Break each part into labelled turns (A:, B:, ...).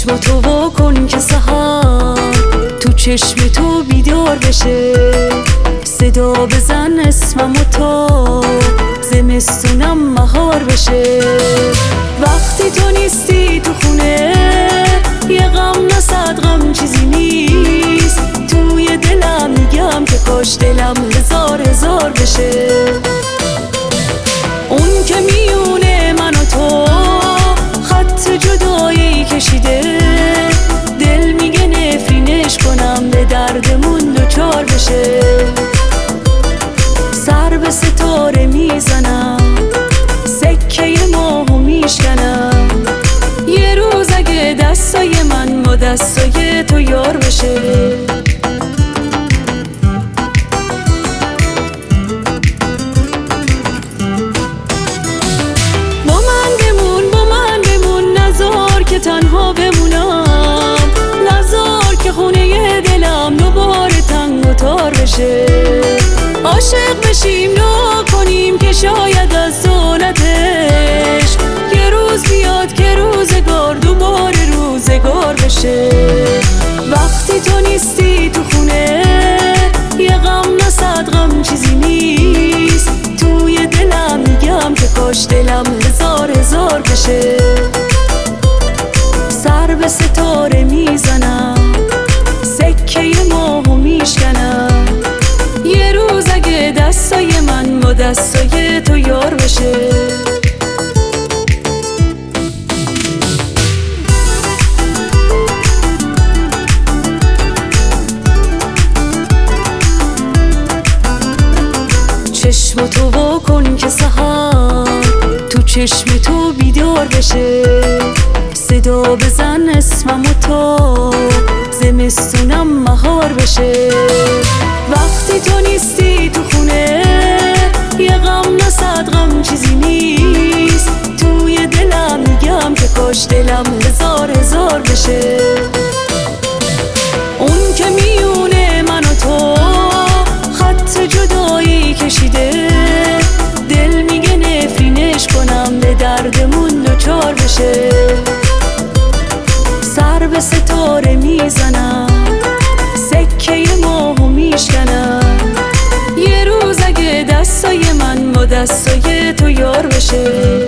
A: چشم تو وا کن که سحر تو چشم تو بیدار بشه، صدا بزن اسممو تا زمستونم مهار بشه. وقتی تو نیستی تو خونه یه غم نه صد غم چیزی نیست، توی دلم میگم که کاش دلم هزار هزار بشه. اون که میونه من و تو خط جدایی کشیده، دل میگه نفرینش کنم به دردمون دوچار بشه. سر به ستاره میزنم، سکه ماهو میشکنم، یه روز اگه دستای من با دستای تو یار بشه. تنها بمونم، نذار که خونه دلم دوباره تنگ و تار بشه. عاشق بشیم دعا کنیم که شاید از دولتش یه روز بیاد که روزگار دوباره روزگار بشه. وقتی تو نیستی تو خونه یه غم نه صد غم چیزی نیست، توی دلم میگم که کاش دلم هزار هزار بشه. سر به ستاره میزنم، سکه ماهو میشکنم، یه روز اگه دستای من با دستای تو یار بشه. چشم تو وا کن که سحر تو چشم تو بیدار بشه، صدا بزن اسممو تا زمستونم مهار بشه. وقتی تو نیستی تو خونه یه غم نه صد غم چیزی نیست، توی دلم میگم که کاش دلم هزار هزار بشه. اون که میونه من و تو خط جدایی کشیده، دل میگه نفرینش کنم به دردمون دوچار بشه. سر به ستاره میزنم، سکه ماهو میشکنم، یه روز اگه دستای من با دستای تو یار بشه.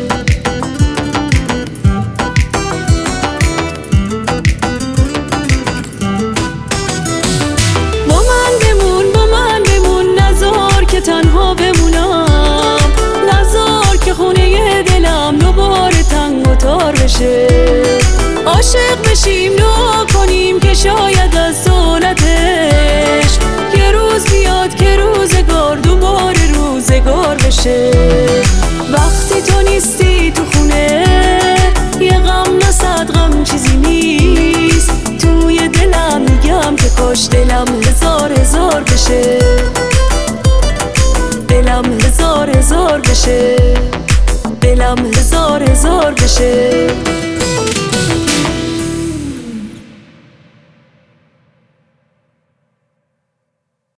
A: با من بمون نذار که تنها بمونم، نذار که خونه دلم دوباره تنگ و تار بشه. عاشق بشیم دعا کنیم که شاید از دولتش یه روز بیاد که روزگار دوباره روزگار بشه. وقتی تو نیستی تو خونه یه غم نه صد غم چیزی نیست، توی دلم میگم که کاش دلم هزار هزار بشه. دلم هزار هزار بشه، دلم هزار هزار بشه.